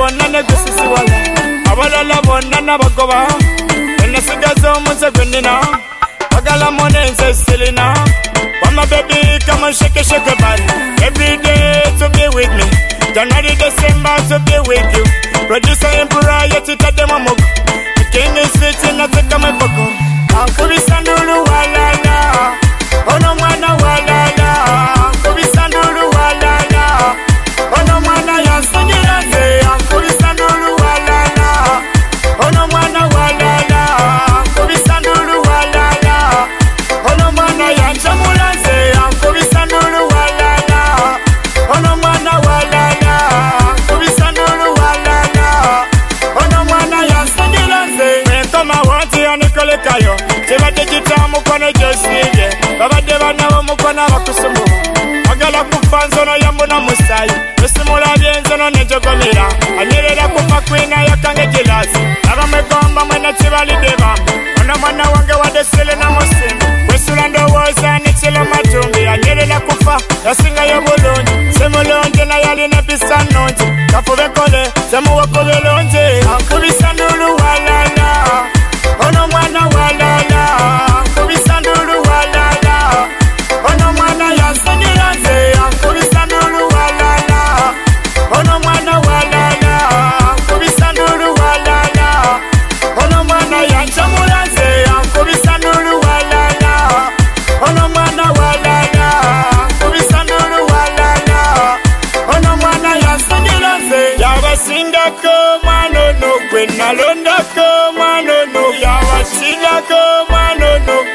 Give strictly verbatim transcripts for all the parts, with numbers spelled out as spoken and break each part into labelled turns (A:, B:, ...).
A: bonna ne gusisi wala abalala bonna nabagoba enasigazo muze gwenina bagala monenze selina mama baby come and shake it shake your body every day to be with me January December to be with you producer emperor yet to them amok the king is sitting at the come boko ankubi sandulu wala la ono mwana wala la ankubi sandulu wala la ono mwana yasingiranze ankubi sandulu wala la ono mwana wala la ankubi sandulu wala la ono mwana yanchamulanze ankubi sandulu wala la ono mwana wala la ankubi sandulu wala la ono mwana yasingiranze kama wanti anikole kayo Cheba digita mukwana josige Baba deba na mukwana bakusumu Agala kufanzo na yambo na musai Nusimula bienzo na nejogomira Anirela kufa kwina ya kange jilasi Naba megomba mwena chibali deba Ona mwana wange wadesile na musimu Wesulando woza ni chile matumbi Anirela kufa ya singa ya bulunji Semulunji na yali nepisa nunji Kafuwe kole semu wakuwe lunji Ankubi sandulu walala Ono mwana walala Ankubi sandulu walala Ono mwana yasingiranze Ankubi sandulu walala Ono mwana walala Ankubi sandulu walala Ono mwana yanchamulanze Ankubi sandulu walala Ono mwana walala Ankubi sandulu walala Ono mwana yasingiranze Yabasindako manono Gwenalondako manono Yabasindako manono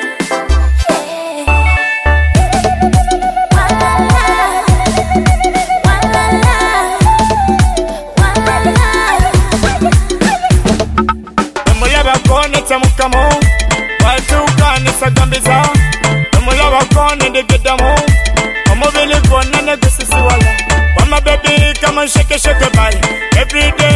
A: Emulaba kone tamukamo Watuka nisagambiza Emulaba kone ndigidamo Omubili kone negusisi wala Mama baby come and shake it shake your body every day